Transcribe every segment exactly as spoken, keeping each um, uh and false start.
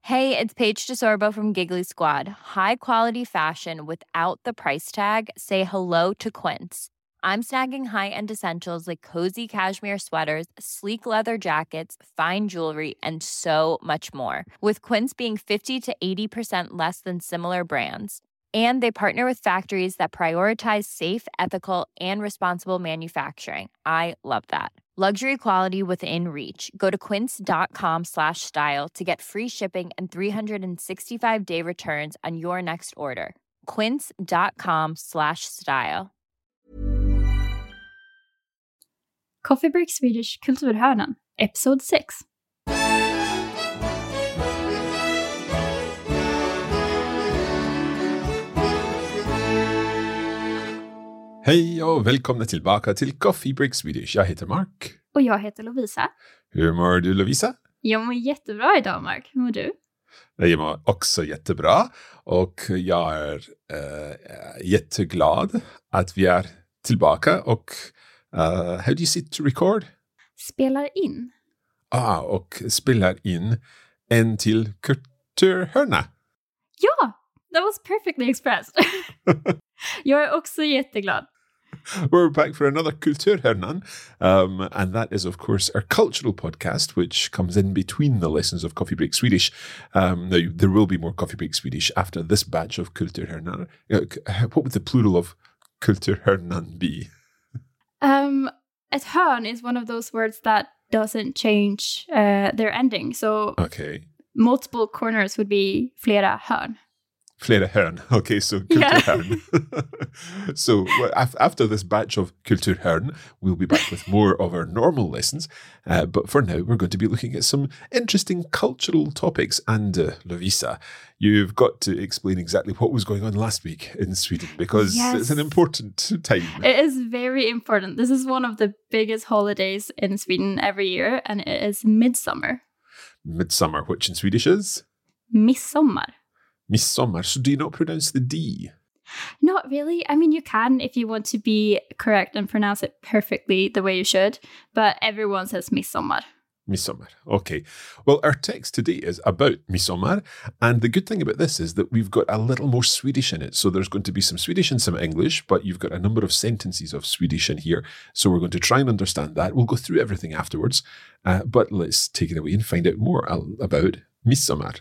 Hey, it's Paige DeSorbo from Giggly Squad. High quality fashion without the price tag. Say hello to Quince. I'm snagging high-end essentials like cozy cashmere sweaters, sleek leather jackets, fine jewelry, and so much more. With Quince being fifty to eighty percent less than similar brands. And they partner with factories that prioritize safe, ethical, and responsible manufacturing. I love that. Luxury quality within reach. Go to quince.com slash style to get free shipping and three sixty-five day returns on your next order. Quince.com slash style. Coffee Break Swedish Kulturhörnan, Episode six. Hej och välkomna tillbaka till Coffee Break Swedish. Jag heter Mark. Och jag heter Lovisa. Hur mår du, Lovisa? Jag mår jättebra idag, Mark. Hur mår du? Jag mår också jättebra. Och jag är uh, jätteglad att vi är tillbaka. Och uh, how do you sit to record? Spelar in. Ah, och spelar in en till kulturhörna. Ja, that was perfectly expressed. Jag är också jätteglad. We're back for another Kulturhörnan, um, and that is, of course, our cultural podcast, which comes in between the lessons of Coffee Break Swedish. Um, now, there will be more Coffee Break Swedish after this batch of Kulturhörnan. Uh, what would the plural of Kulturhörnan be? Um, ett hörn is one of those words that doesn't change uh, their ending. So okay. Multiple corners would be flera hörn. Flera hörn. Okay, so Kulturhörn. Yeah. So af- after this batch of Kulturhörn, we'll be back with more of our normal lessons. Uh, but for now, we're going to be looking at some interesting cultural topics. And uh, Lovisa, you've got to explain exactly what was going on last week in Sweden, because yes. It's an important time. It is very important. This is one of the biggest holidays in Sweden every year, and it is Midsummer. Midsummer, which in Swedish is? Midsommar. Midsommar. So do you not pronounce the D? Not really. I mean, you can if you want to be correct and pronounce it perfectly the way you should. But everyone says midsommar. Midsommar. Okay. Well, our text today is about midsommar. And the good thing about this is that we've got a little more Swedish in it. So there's going to be some Swedish and some English, but you've got a number of sentences of Swedish in here. So we're going to try and understand that. We'll go through everything afterwards. Uh, but let's take it away and find out more about midsommar.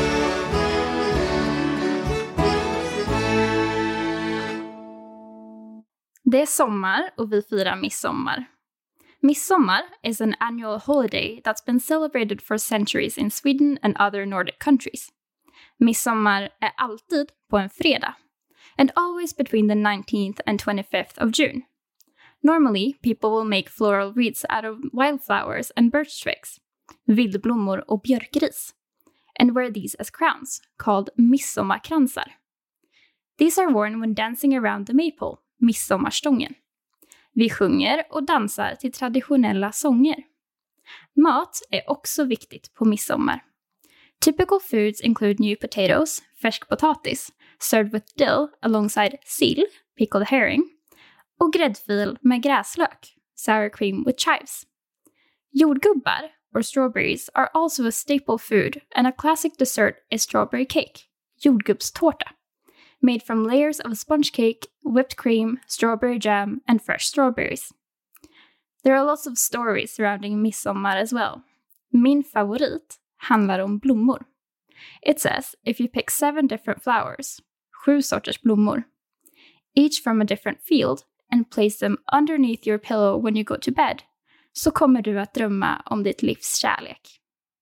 Det är sommar och vi firar midsommar. Midsommar is an annual holiday that's been celebrated for centuries in Sweden and other Nordic countries. Midsommar är alltid på en fredag, and always between the nineteenth and twenty-fifth of June. Normally, people will make floral wreaths out of wildflowers and birch twigs, vildblommor och björkris, and wear these as crowns, called midsommarkransar. These are worn when dancing around the maypole, midsommarstången. Vi sjunger och dansar till traditionella sånger. Mat är också viktigt på midsommar. Typical foods include new potatoes, färsk potatis, served with dill alongside sill, pickled herring, och gräddfil med gräslök, sour cream with chives. Jordgubbar, or strawberries, are also a staple food, and a classic dessert is strawberry cake, jordgubbstårta, made from layers of sponge cake, whipped cream, strawberry jam, and fresh strawberries. There are lots of stories surrounding midsommar as well. Min favorit handlar om blommor. It says if you pick seven different flowers, sju sorters blommor, each from a different field, and place them underneath your pillow when you go to bed, så kommer du att drömma om ditt livs kärlek.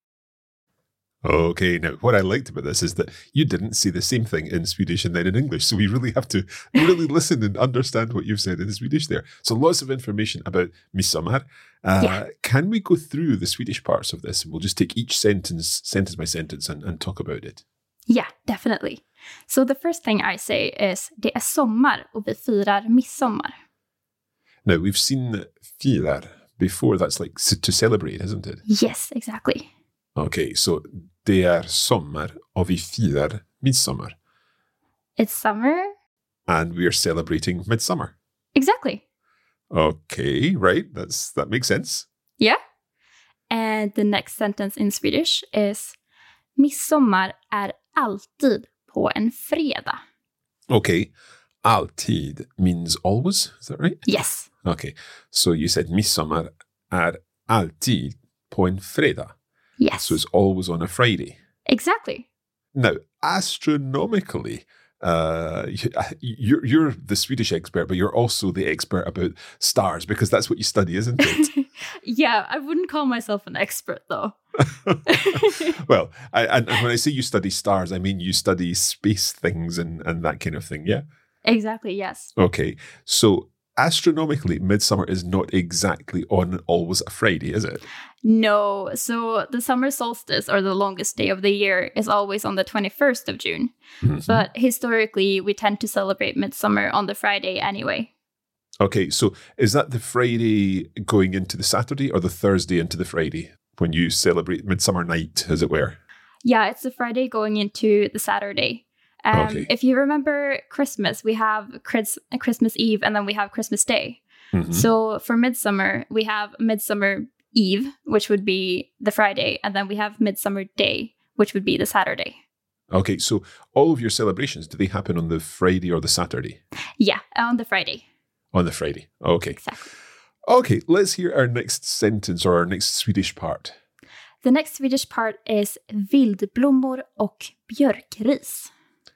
Okay, now what I liked about this is that you didn't say the same thing in Swedish and then in English, so we really have to really listen and understand what you've said in Swedish there. So lots of information about midsommar. Uh, yeah. Can we go through the Swedish parts of this? We'll just take each sentence, sentence by sentence, and, and talk about it. Yeah, definitely. So the first thing I say is, det är sommar och vi firar midsommar. Now, we've seen firar before. That's like to celebrate, isn't it? Yes, exactly. Okay, so det är sommar och vi firar midsommar. It's summer. And we are celebrating midsummer. Exactly. Okay, right. That's that makes sense. Yeah. And the next sentence in Swedish is, Midsommar är alltid på en fredag. Okay. Alltid means always. Is that right? Yes. Okay. So you said midsommar är alltid på en fredag. Yes. So it's always on a Friday. Exactly. Now, astronomically, uh, you're, you're the Swedish expert, but you're also the expert about stars because that's what you study, isn't it? Yeah, I wouldn't call myself an expert, though. Well, I, and when I say you study stars, I mean you study space things and, and that kind of thing, yeah? Exactly, yes. Okay, so astronomically, midsummer is not exactly on always a Friday, is it? No, so the summer solstice, or the longest day of the year, is always on the twenty-first of June. Mm-hmm. But historically, we tend to celebrate midsummer on the Friday anyway. Okay, so is that the Friday going into the Saturday or the Thursday into the Friday when you celebrate Midsummer Night, as it were? Yeah, it's the Friday going into the Saturday. Um, okay. If you remember Christmas, we have Chris- Christmas Eve and then we have Christmas Day. Mm-hmm. So for Midsummer, we have Midsummer Eve, which would be the Friday, and then we have Midsummer Day, which would be the Saturday. Okay, so all of your celebrations, do they happen on the Friday or the Saturday? Yeah, on the Friday. On the Friday, okay. Exactly. Okay, let's hear our next sentence or our next Swedish part. The next Swedish part is vildblommor och björkris.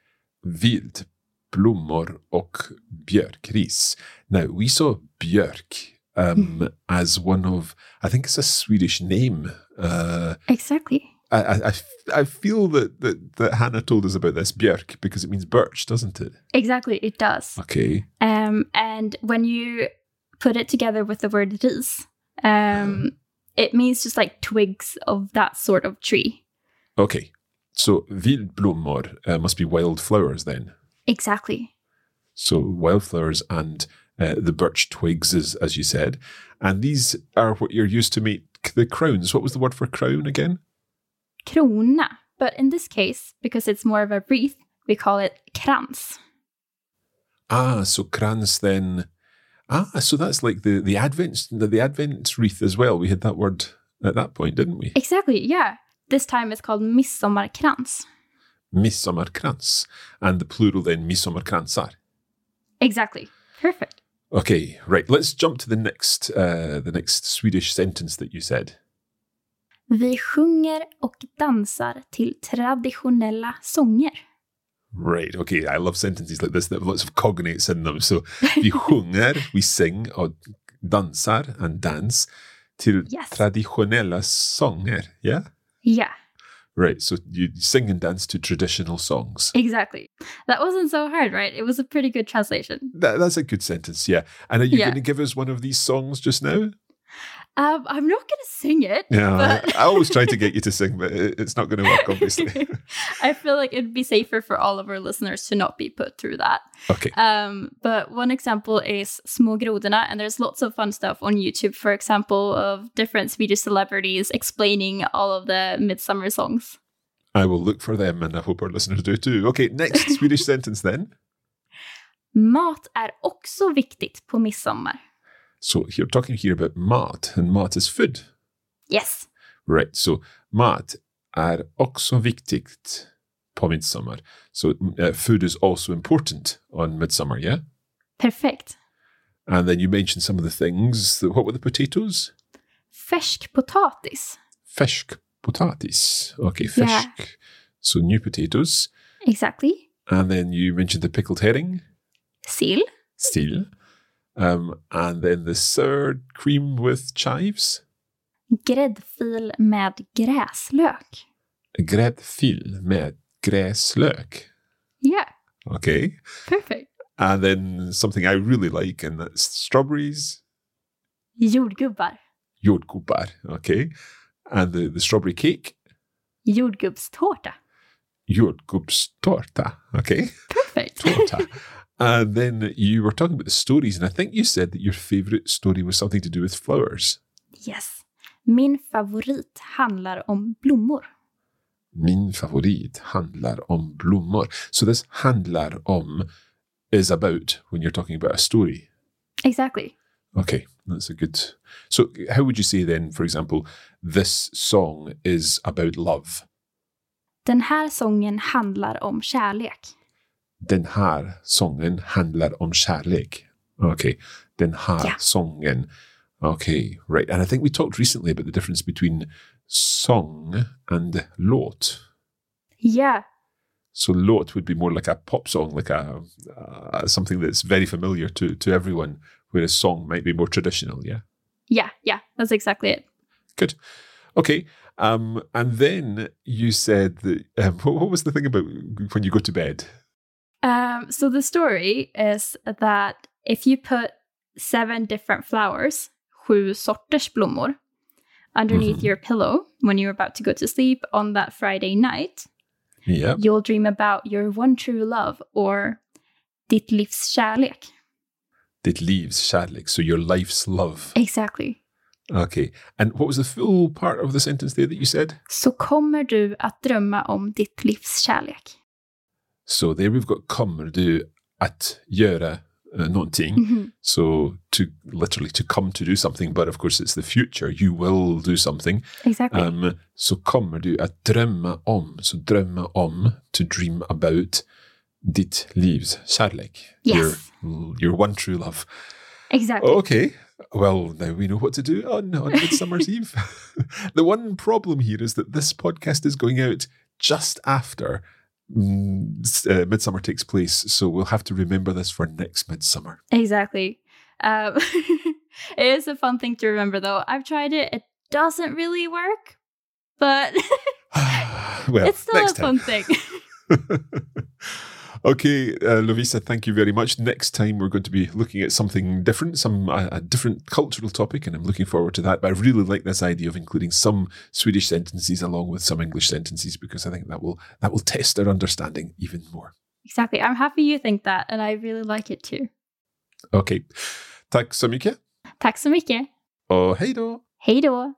Vildblommor och björkris. Now, we saw björk um, mm. as one of, I think it's a Swedish name. Uh, exactly. I, I, I feel that, that, that Hannah told us about this, björk, because it means birch, doesn't it? Exactly, it does. Okay. Um, and when you put it together with the word ris, um, it means just like twigs of that sort of tree. Okay. So vildblommor uh, must be wildflowers then. Exactly. So wildflowers and uh, the birch twigs, as, as you said. And these are what you're used to make the crowns. What was the word for crown again? Krona. But in this case, because it's more of a wreath, we call it krans. Ah, so krans then. Ah, so that's like the, the Advent the, the Advent wreath as well. We had that word at that point, didn't we? Exactly, yeah. This time it's called midsommarkrans. Midsommarkrans. And the plural then, midsommarkransar. Exactly. Perfect. Okay, right. Let's jump to the next uh, the next Swedish sentence that you said. Vi sjunger och dansar till traditionella sånger. Right, okay. I love sentences like this that have lots of cognates in them. So, vi sjunger, we sing, och dansar, and dance, till yes. traditionella sånger. Yeah? Yeah. Right, so you sing and dance to traditional songs. Exactly. That wasn't so hard, right? It was a pretty good translation. That, that's a good sentence, yeah. And are you yeah. going to give us one of these songs just now? Um, I'm not going to sing it. Yeah, but... I, I always try to get you to sing, but it, it's not going to work, obviously. I feel like it'd be safer for all of our listeners to not be put through that. Okay. Um, but one example is Små grodorna, and there's lots of fun stuff on YouTube, for example, of different Swedish celebrities explaining all of the midsummer songs. I will look for them, and I hope our listeners do too. Okay, next Swedish sentence then. Mat är också viktigt på midsommar. So you're talking here about mat, and mat is food. Yes. Right, so mat är också viktigt på midsommar. So uh, food is also important on midsummer, yeah? Perfect. And then you mentioned some of the things. What were the potatoes? Färsk potatis. Färsk potatis. Okay, färsk. Yeah. So new potatoes. Exactly. And then you mentioned the pickled herring. Sill. Sill. Um, and then the sour cream with chives. Gräddfil med gräslök. Gräddfil med gräslök. Yeah. Okay. Perfect. And then something I really like, and that's strawberries. Jordgubbar. Jordgubbar, okay. And the, the strawberry cake. Jordgubbstårta. Jordgubbstårta, okay. Perfect. Tårta. And then you were talking about the stories, and I think you said that your favorite story was something to do with flowers. Yes. Min favorit handlar om blommor. Min favorit handlar om blommor. So this handlar om is about when you're talking about a story. Exactly. Okay, that's a good... So how would you say then, for example, this song is about love? Den här sången handlar om kärlek. Den här sången handlar om kärlek. Okay. Den här Yeah. sången. Okay, right. And I think we talked recently about the difference between song and låt. Yeah. So låt would be more like a pop song, like a uh, something that's very familiar to, to everyone, whereas song might be more traditional, yeah? Yeah, yeah, that's exactly it. Good. Okay. Um, and then you said that, um, what, what was the thing about when you go to bed? Um, so the story is that if you put seven different flowers, sju sorters blommor, underneath Mhm. your pillow when you're about to go to sleep on that Friday night, Yeah. you'll dream about your one true love or ditt livs kärlek. Ditt livs kärlek, so your life's love. Exactly. Okay. And what was the full part of the sentence there that you said? Så kommer du att drömma om ditt livs kärlek. So there we've got kommer du att göra uh, någonting. Mhm. So to literally to come to do something, but of course it's the future. You will do something. Exactly. Um, så kommer du att drömma om. Så drömma om, to dream about ditt livs kärlek. Yes. Your, your one true love. Exactly. Okay. Well, now we know what to do on, on Midsummer's Eve. The one problem here is that this podcast is going out just after mm, s- uh, Midsummer takes place. So we'll have to remember this for next Midsummer. Exactly. Um, it is a fun thing to remember, though. I've tried it. It doesn't really work, but Well, it's still a next time. fun thing. Okay, uh, Lovisa, thank you very much. Next time we're going to be looking at something different, some uh, a different cultural topic, and I'm looking forward to that. But I really like this idea of including some Swedish sentences along with some English sentences, because I think that will that will test our understanding even more. Exactly. I'm happy you think that, and I really like it too. Okay, tack så mycket. Tack så mycket. Och hej då! Hej då.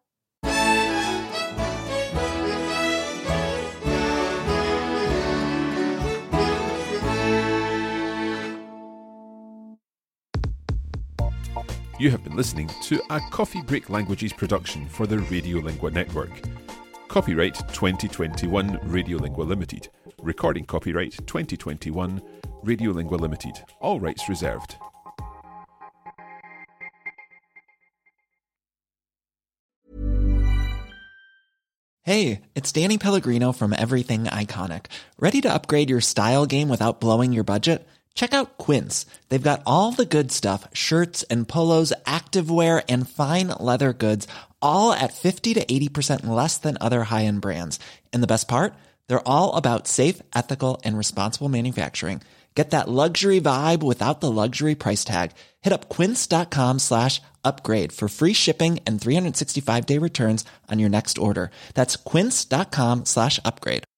You have been listening to a Coffee Break Languages production for the Radiolingua Network. Copyright twenty twenty-one Radiolingua Limited. Recording copyright twenty twenty-one Radiolingua Limited. All rights reserved. Hey, it's Danny Pellegrino from Everything Iconic. Ready to upgrade your style game without blowing your budget? Check out Quince. They've got all the good stuff, shirts and polos, activewear, and fine leather goods, all at fifty to eighty percent less than other high-end brands. And the best part? They're all about safe, ethical, and responsible manufacturing. Get that luxury vibe without the luxury price tag. Hit up quince.com slash upgrade for free shipping and three sixty-five day returns on your next order. That's quince.com slash upgrade.